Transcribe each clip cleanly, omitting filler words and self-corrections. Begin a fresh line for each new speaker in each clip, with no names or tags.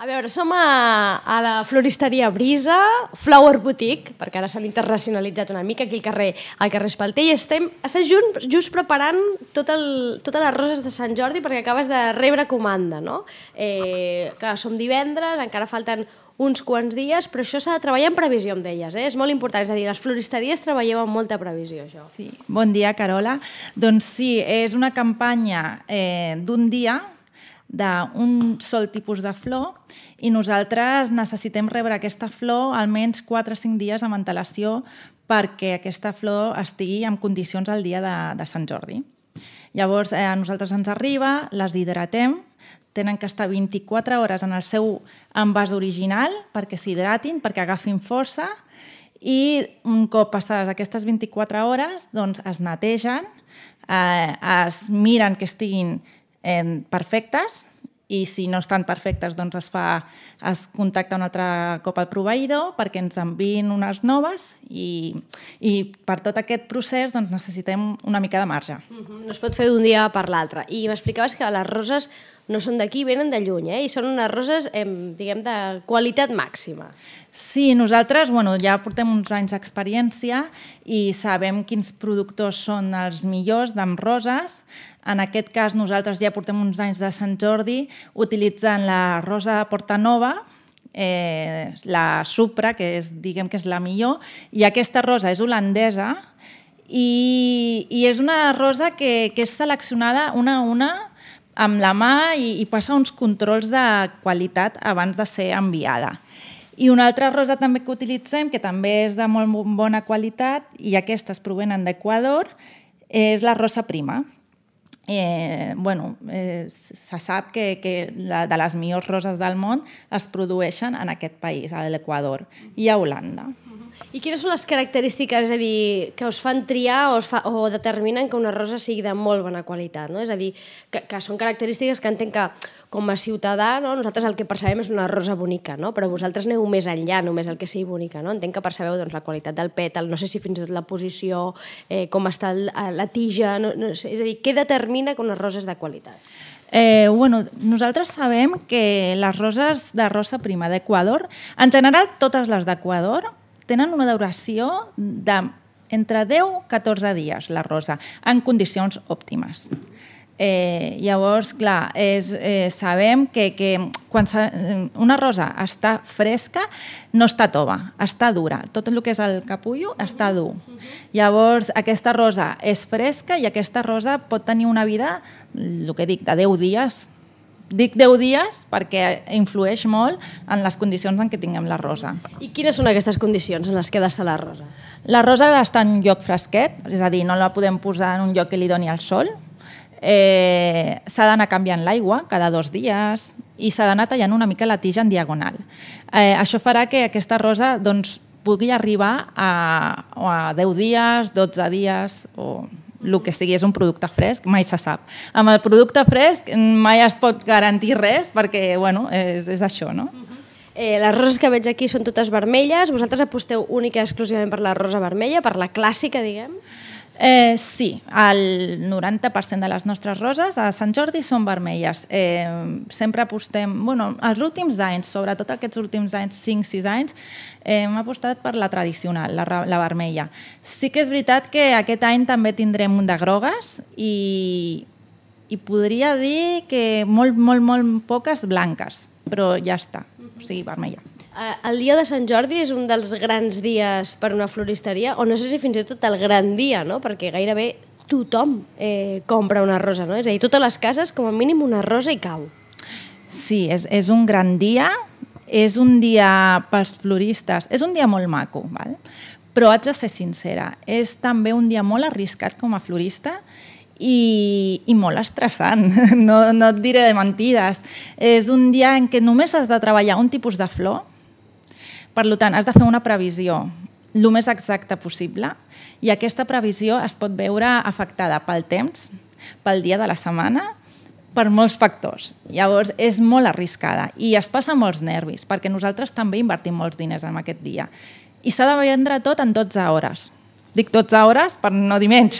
A veure, som a la floristeria Brisa, Flower Boutique, perquè ara s'han internacionalitzat una mica aquí al carrer Espalter, i estem just preparant totes les roses de Sant Jordi perquè acabes de rebre comanda, no? Clar, som divendres, encara falten uns quants dies, però això s'ha de treballar en previsió, em deies, és molt important. És a dir, les floristeries treballeu amb molta previsió, això.
Sí. Bon dia, Carola. Doncs sí, és una campanya d'un dia, d'un sol tipus de flor, i nosaltres necessitem rebre aquesta flor almenys 4 o 5 dies amb antelació perquè aquesta flor estigui en condicions el dia de Sant Jordi. Llavors, a nosaltres ens arriba, les hidratem, tenen que estar 24 hores en el seu envàs original perquè s'hidratin, perquè agafin força, i un cop passades aquestes 24 hores doncs es netegen, es miren que estiguin perfectes, i si no estan perfectes doncs es contacta un altre cop al proveïdor perquè ens enviïn unes noves, i per tot aquest procés doncs necessitem una mica de marge.
No es pot fer d'un dia per l'altre. I m'explicaves que les roses no són d'aquí, venen de lluny, i són unes roses, diguem, de qualitat màxima.
Sí, nosaltres ja portem uns anys d'experiència i sabem quins productors són els millors amb roses. En aquest cas, nosaltres ja portem uns anys de Sant Jordi utilitzant la rosa Portanova, la Supra, que diguem que és la millor, i aquesta rosa és holandesa i és una rosa que és seleccionada una a una amb la mà i passa uns controls de qualitat abans de ser enviada. I una altra rosa també que utilitzem, que també és de molt bona qualitat, i aquestes provenen d'Equador, és la rosa prima. Se sap que de les millors roses del món es produeixen en aquest país, a l'Equador i a Holanda.
I quines són les característiques, és a dir, que us fan triar o determinen que una rosa sigui de molt bona qualitat, no? És a dir, que són característiques que entenc que com a ciutadà, no? Nosaltres el que percebem és una rosa bonica, no? Però vosaltres aneu més enllà, només el que sigui bonica, no? Entenc que percebeu doncs, la qualitat del pètal, no sé si fins i tot la posició, com està la tija, no sé, és a dir, què determina que una rosa és de qualitat?
Nosaltres sabem que les roses de rosa prima d'Equador, en general totes les d'Equador, tenen una duració d'entre 10 i 14 dies, la rosa, en condicions òptimes. Llavors, clar, sabem que quan una rosa està fresca no està tova, està dura. Tot el que és el capullo està dur. Llavors, aquesta rosa és fresca i aquesta rosa pot tenir una vida, el que dic, de 10 dies. Dic 10 dies perquè influeix molt en les condicions en què tinguem la rosa.
I quines són aquestes condicions en les que ha d'estar la rosa?
La rosa ha d'estar en un lloc fresquet, és a dir, no la podem posar en un lloc que li doni el sol. S'ha d'anar canviant l'aigua cada 2 dies i s'ha d'anar tallant una mica la tija en diagonal. Això farà que aquesta rosa pugui arribar a 10 dies, 12 dies o el que sigui. És un producte fresc, mai se sap. Amb el producte fresc mai es pot garantir res perquè és això, no?
Les roses que veig aquí són totes vermelles. Vosaltres aposteu única i exclusivament per la rosa vermella, per la clàssica, diguem?
Sí, el 90% de les nostres roses a Sant Jordi són vermelles. Sempre apostem, els últims anys, sobretot aquests últims anys, 5-6 anys, hem apostat per la tradicional, la vermella. Sí que és veritat que aquest any també tindrem un de grogues i podria dir que molt poques blanques, però ja està, o sigui, vermella.
El dia de Sant Jordi és un dels grans dies per una floristeria, o no sé si fins i tot el gran dia, no? Perquè gairebé tothom compra una rosa, no? És a dir, totes les cases, com a mínim, una rosa hi cau.
Sí, és un gran dia, és un dia pels floristes, és un dia molt maco, val? Però haig de ser sincera, és també un dia molt arriscat com a florista i molt estressant, no et diré de mentides. És un dia en què només has de treballar un tipus de flor. Per tant, has de fer una previsió el més exacta possible i aquesta previsió es pot veure afectada pel temps, pel dia de la setmana, per molts factors. Llavors, és molt arriscada i es passa molts nervis perquè nosaltres també invertim molts diners en aquest dia. I s'ha de vendre tot en 12 hores. dic 12 hores per no dir menys.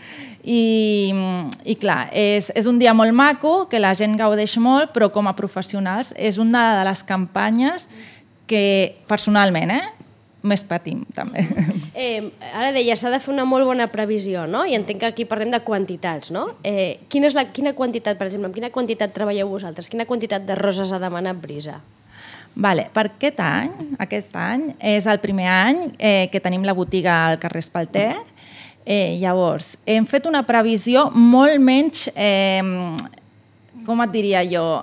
I clar, és un dia molt maco, que la gent gaudeix molt, però com a professionals és una de les campanyes que personalment més patim també.
Ara deia, s'ha de fer una molt bona previsió, no? I entenc que aquí parlem de quantitats, no? Quina quantitat, per exemple, amb quina quantitat treballeu vosaltres? Quina quantitat de roses ha demanat Brisa?
Vale, per aquest any és el primer any que tenim la botiga al carrer Espalter. Llavors, hem fet una previsió molt menys, com et diria jo...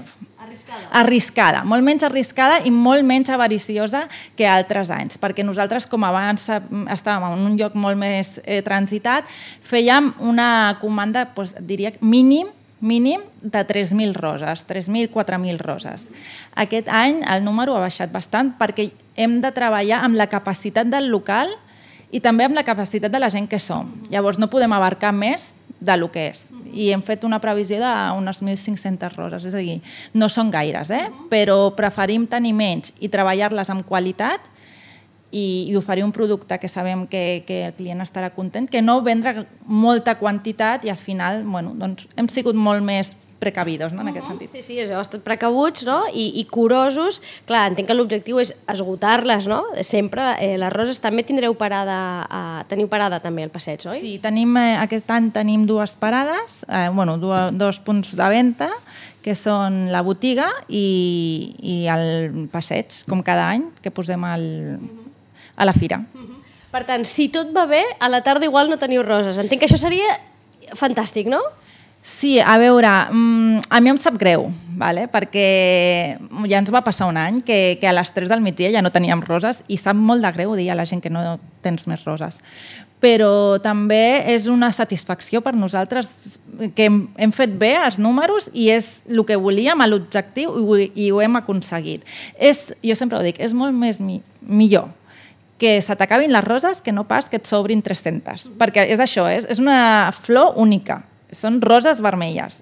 Arriscada, molt menys arriscada i molt menys avariciosa que altres anys, perquè nosaltres, com abans estàvem en un lloc molt més transitat, fèiem una comanda, diria, mínim de 3.000 roses, 3.000, 4.000 roses. Aquest any el número ha baixat bastant perquè hem de treballar amb la capacitat del local i també amb la capacitat de la gent que som. Llavors no podem abarcar més del que és. I hem fet una previsió d'unes 1.500 roses, és a dir, no són gaires, però preferim tenir menys i treballar-les amb qualitat i oferir un producte que sabem que el client estarà content, que no vendre molta quantitat i al final doncs hem sigut molt més precavidos, no, en aquest sentit.
Sí, heu estat precabuts, no? I curosos. Clar, entenc que l'objectiu és esgotar-les, no? Sempre. Les roses també teniu parada també al passeig, oi?
Sí, aquest any tenim dues parades, dos punts de venda, que són la botiga i el passeig, com cada any, que posem a la fira.
Per tant, si tot va bé, a la tarda igual no teniu roses. Entenc que això seria fantàstic, no?
Sí, a veure, a mi em sap greu, perquè ja ens va passar un any que a les 3 del migdia ja no teníem roses i sap molt de greu dir a la gent que no tens més roses. Però també és una satisfacció per nosaltres que hem fet bé els números i és el que volíem, l'objectiu, i ho hem aconseguit. Jo sempre ho dic, és molt més millor que se t'acabin les roses que no pas que et sobrin 300. Perquè és això, és una flor única. Són roses vermelles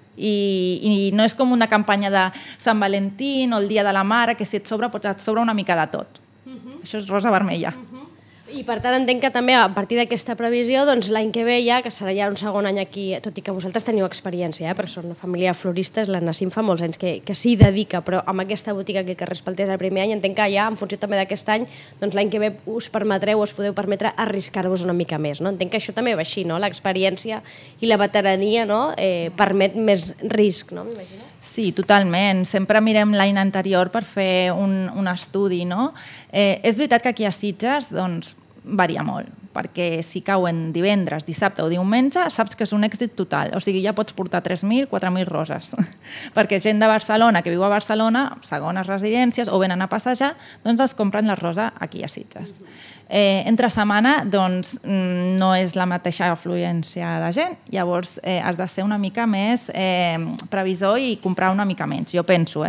i no és com una campanya de Sant Valentín o el Dia de la Mare que si et sobra una mica de tot. Això és rosa vermella.
I per tant entenc que també a partir d'aquesta previsió doncs l'any que ve ja, que serà ja un segon any aquí, tot i que vosaltres teniu experiència, perquè són una família de floristes, la Nassim fa molts anys que s'hi dedica, però amb aquesta botiga aquí al carrer Espalter el primer any, entenc que ja en funció també d'aquest any, doncs l'any que ve us podeu permetre arriscar-vos una mica més, no? Entenc que això també va així, no? L'experiència i la veterania, no? Permet més risc, no? M'imagino.
Sí, totalment. Sempre mirem l'any anterior per fer un estudi, no? És veritat que aquí a Sitges doncs, varia molt, perquè si cauen divendres, dissabte o diumenge, saps que és un èxit total. O sigui, ja pots portar 3.000, 4.000 roses. Perquè gent de Barcelona que viu a Barcelona, segones residències, o venen a passejar, doncs es compren la rosa aquí a Sitges. Entre setmana doncs, no és la mateixa afluència de gent, llavors has de ser una mica més previsor i comprar una mica menys, jo penso.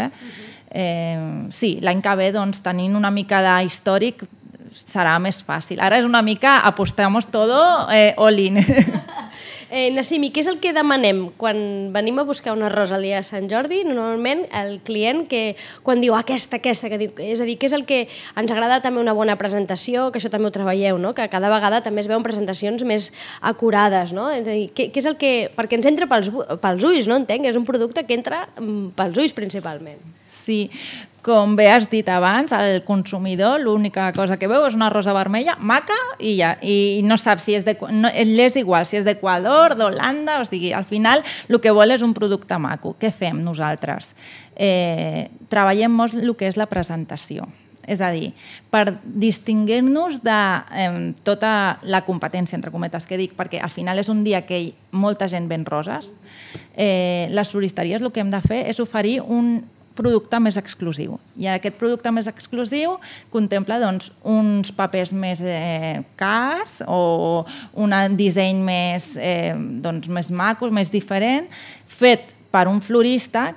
Sí, l'any que ve doncs, tenint una mica d'històric serà més fàcil. Ara és una mica apostamos todo all in.
Nassim, i què és el que demanem quan venim a buscar una rosa el dia de Sant Jordi? Normalment el client que quan diu aquesta, que diu, és a dir, què és el que ens agrada també una bona presentació, que això també ho treballeu, no? Que cada vegada també es veuen presentacions més acurades, no? És a dir, què és el que... perquè ens entra pels ulls, no? Entenc, és un producte que entra pels ulls principalment.
Sí, com bé has dit abans, el consumidor l'única cosa que veu és una rosa vermella, maca, i ja. I no sap si és és igual, si és d'Equador, d'Holanda, o sigui, al final el que vol és un producte maco. Què fem nosaltres? Treballem molt el que és la presentació. És a dir, per distingir-nos de tota la competència, entre cometes, que dic, perquè al final és un dia que molta gent ven roses, les floristeries el que hem de fer és oferir un producte més exclusiu. I aquest producte més exclusiu contempla doncs, uns papers més cars o un disseny més macos, més diferent, fet per un florista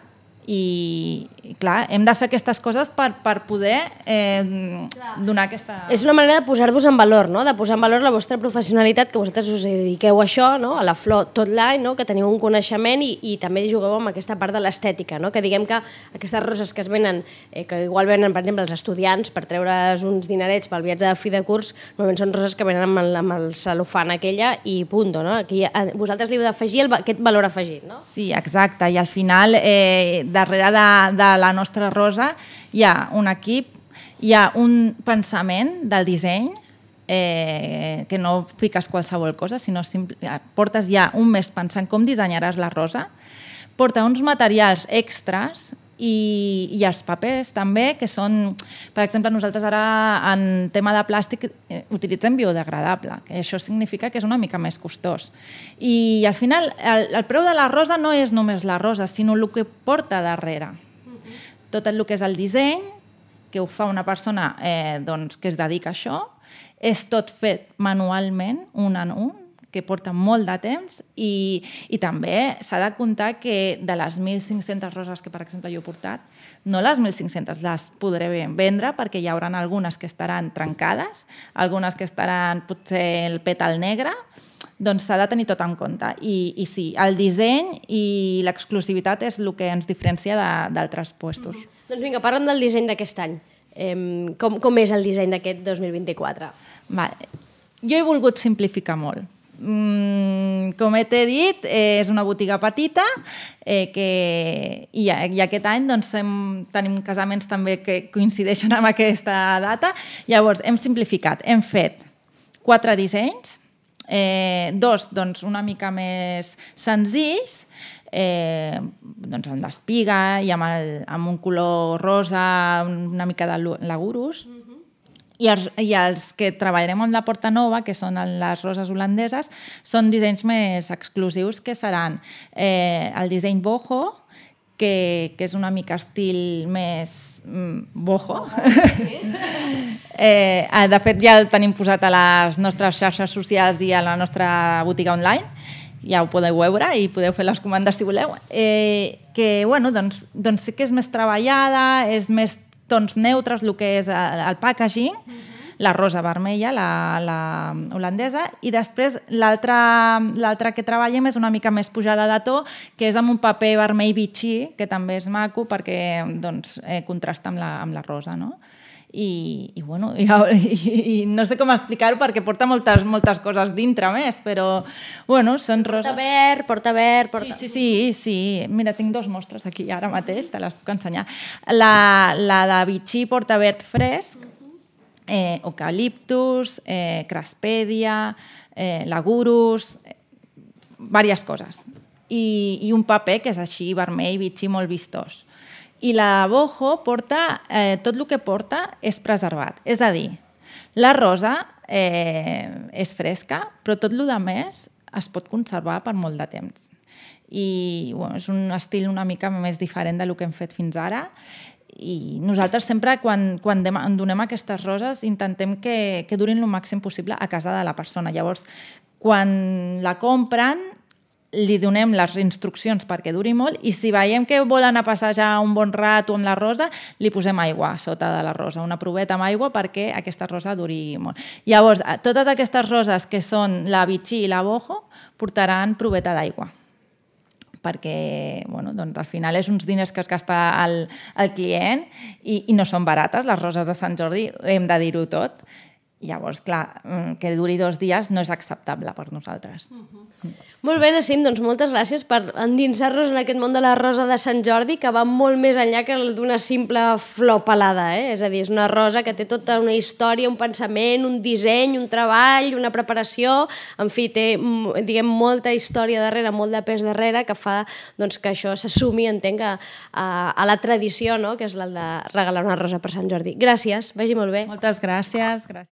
i clar, hem de fer aquestes coses per poder donar aquesta...
És una manera de posar-vos en valor, no? De posar en valor la vostra professionalitat, que vosaltres us dediqueu a això, no? A la flor tot l'any, no? Que teniu un coneixement i també jugueu amb aquesta part de l'estètica, no? Que diguem que aquestes roses que es venen, que igual venen, per exemple, els estudiants per treure's uns dinerets pel viatge de fi de curs, normalment són roses que venen amb el cel·lofan aquella i punt, no? Aquí vosaltres li heu d'afegir aquest valor afegit, no?
Sí, exacte, i al final darrere de la nostra rosa hi ha un equip, hi ha un pensament del disseny, que no fiques qualsevol cosa, sinó portes ja un mes pensant com dissenyaràs la rosa, porta uns materials extras i els papers també, que són, per exemple, nosaltres ara en tema de plàstic utilitzem biodegradable, que això significa que és una mica més costós. I al final el preu de la rosa no és només la rosa, sinó el que porta darrere. Tot el que és el disseny, que ho fa una persona que es dedica a això, és tot fet manualment, un en un, que porta molt de temps i també s'ha de comptar que de les 1.500 roses que, per exemple, jo he portat, no les 1.500 les podré vendre perquè hi haurà algunes que estaran trencades, algunes que estaran potser el pètal negre, doncs s'ha de tenir tot en compte. I sí, el disseny i l'exclusivitat és el que ens diferencia d'altres puestos.
Doncs vinga, parla'm del disseny d'aquest any. Com és el disseny d'aquest 2024?
Jo he volgut simplificar molt. Com t'he dit, és una botiga petita i aquest any tenim casaments també que coincideixen amb aquesta data. Llavors hem simplificat, hem fet 4 dissenys, 2 una mica més senzills, amb l'espiga i amb un color rosa, una mica de lagurus. I els que treballarem amb la Porta Nova, que són les roses holandeses, són dissenys més exclusius, que seran el disseny boho, que és una mica estil més boho. De fet, ja el tenim posat a les nostres xarxes socials i a la nostra botiga online. Ja ho podeu veure i podeu fer les comandes si voleu. Que, doncs sí que és més treballada, és més tons neutres, el que és el packaging, la rosa vermella, la holandesa, i després l'altra que treballem és una mica més pujada de to, que és amb un paper vermell bitxí, que també és maco perquè contrasta amb la rosa, no? I no sé com explicar-ho perquè porta moltes coses dintre més, però són roses...
Porta verd...
Sí. Mira, tinc 2 mostres aquí ara mateix, te les puc ensenyar. La de bitxí porta verd fresc, eucaliptus, craspèdia, lagurus, diverses coses. I un paper que és així vermell, bitxí, molt vistós. I la boho porta, tot el que porta és preservat. És a dir, la rosa és fresca, però tot el que més es pot conservar per molt de temps. I és un estil una mica més diferent del que hem fet fins ara. I nosaltres sempre, quan donem aquestes roses, intentem que durin el màxim possible a casa de la persona. Llavors, quan la compren, li donem les instruccions perquè duri molt i si veiem que vol anar a passejar un bon rato amb la rosa, li posem aigua sota de la rosa, una proveta amb aigua perquè aquesta rosa duri molt. Llavors, totes aquestes roses que són la bitxí i la boho portaran proveta d'aigua perquè al final és uns diners que es gasta el client i no són barates, les roses de Sant Jordi, hem de dir-ho tot. Llavors, clar, que duri 2 dies no és acceptable per nosaltres.
Molt bé, Nassim, doncs moltes gràcies per endinsar-nos en aquest món de la rosa de Sant Jordi, que va molt més enllà que d'una simple flor pelada, És a dir, és una rosa que té tota una història, un pensament, un disseny, un treball, una preparació, en fi, té, diguem, molta història darrere, molt de pes darrere, que fa que això s'assumi, entenc, a la tradició, que és la de regalar una rosa per Sant Jordi. Gràcies, vagi molt bé.
Moltes gràcies.